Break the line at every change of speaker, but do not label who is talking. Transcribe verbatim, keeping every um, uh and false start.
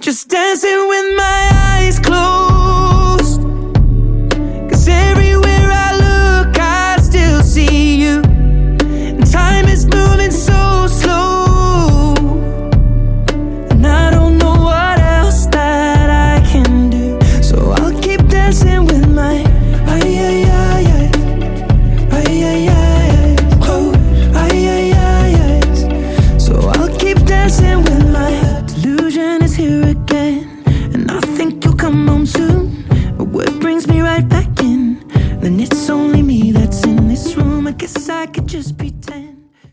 just dancing with my eyes closed. 'Cause everywhere I look I still see you. And time is moving so slow, and I don't know what else that I can do. So I'll keep dancing with my ay ay ay ay ay ay ay close ay ay ay ay. So I'll keep dancing with my delusion is here again, and I think you'll come home soon.